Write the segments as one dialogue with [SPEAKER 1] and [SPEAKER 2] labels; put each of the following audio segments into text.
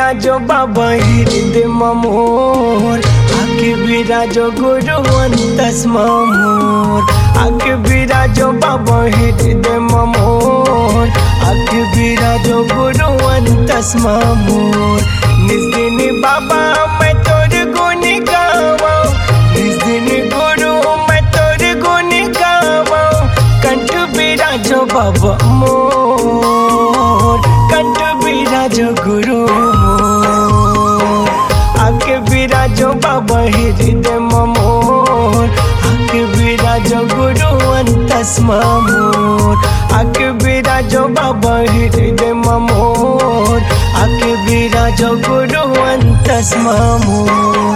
[SPEAKER 1] विराजो बाबा हृदय मोर, आके विराजो गुरुवंतस्मा मोर, आके विराजो बाबा हृदय मोर, आके विराजो गुरुवंतस्मा मोर। निज दिन बाबा मैं तोर गुण गावा, निज दिन गुरु मैं तोर गुण गावा, कंठ विराजो बाबा मोर, कंठ विराजो गुरु मोर, आके विराजो बाबा हृदय मोर, आके विराजो गुरुवंतस्मा मोर, आके विराजो बाबा हृदय मोर, आके विराजो गुरुवंतस्मा मोर।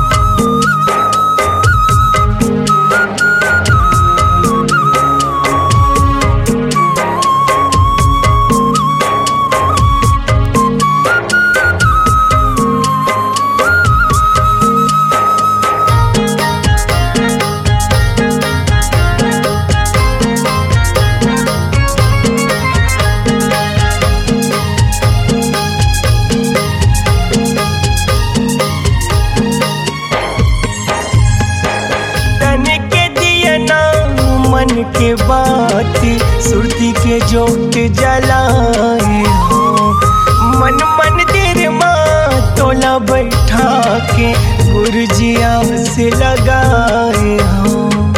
[SPEAKER 1] मन के बाती सुरती के जोत जलाए हो, मन मंदिर माँ तोला बैठा के गुरुजिया से लगाए हो।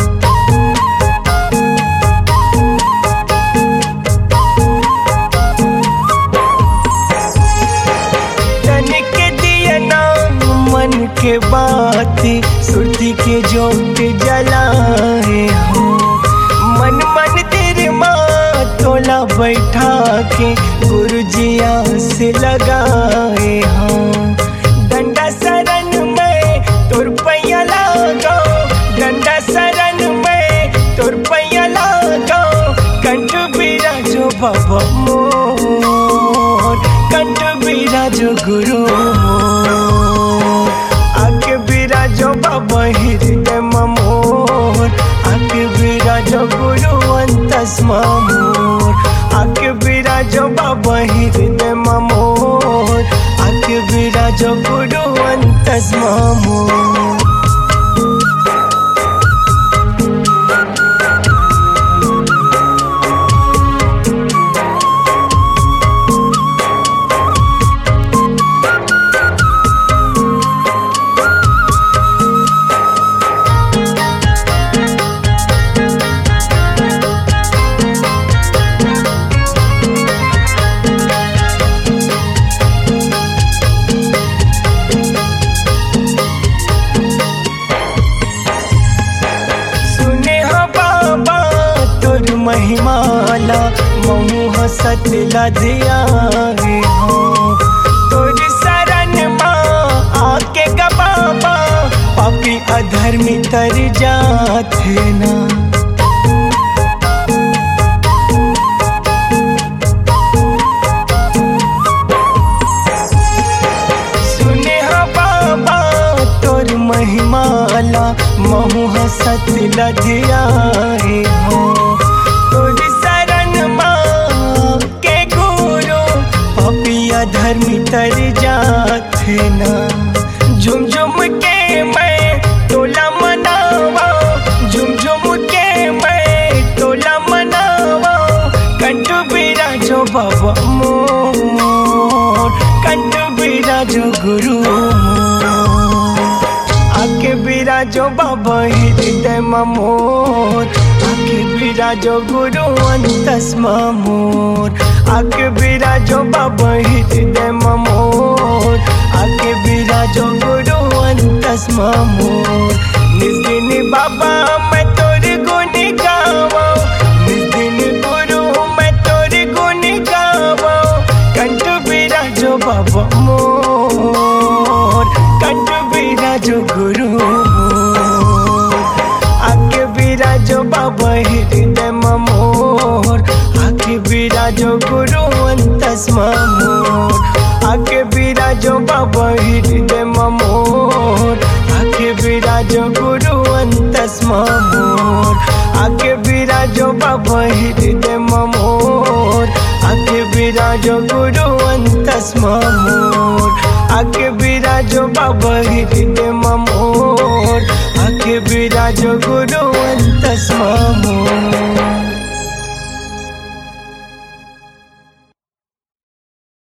[SPEAKER 1] तन के दिया ना मन के बाती सुरती के जोत जलाए हो, मन मंदिर माँ तोला बैठा के गुरुजिया से लगाए हो। डंडा शरण में तोर पैया लगाओ, डंडा शरण में तोर पैया लगाओ, कंठ विराजो बाबा मोर, कंठ विराजो गुरु मोर, आके विराजो बाबा हृदय मोर, आके विराजो गुरुवंतस्मा मोर, आके विराजो बाबा हृदय मोर, आके विराजो गुरुवंतस्मा मोर। महिमाला महू हसत लधिया हो, तोर शरण माँ आके गा बाबा, पापी अधर्मी तर जाते ना। सुने हा बाबा तोर महिमाला महू हसत लधिया हो, धर्मी तर जाते ना। झुम झुम के मैं तोला मनावा, झुम झुम के मैं तोला मनावा, कंठ विराजो बाबा मोर, कंठ विराजो गुरु मोर, आके विराजो बाबा हृदय मोर, आके विराजो गुरुवंतस्मा मोर, आके विराजो बाबा हृदय मोर, आके विराजो गुरुवंतस्मा मोर। निज दिन बाबा मैं तोर गुण गावा, निज दिन गुरु मैं तोर गुण गावा, कंठ विराजो बाबा मोर, कंठ विराजो गुरु मोर, आके विराजो बाबा हृदय मोर, आके विराजो गुरुवंतस्मा मोर, आके विराजो बाबा हृदय मोर, आके विराजो गुरुवंतस्मा मोर, आके विराजो बाबा हृदय मोर, आके विराजो गुरुवंतस्मा मोर। आके विराजो बाबा हृदय मोर, आके विराजो गुरु अंतस्मा।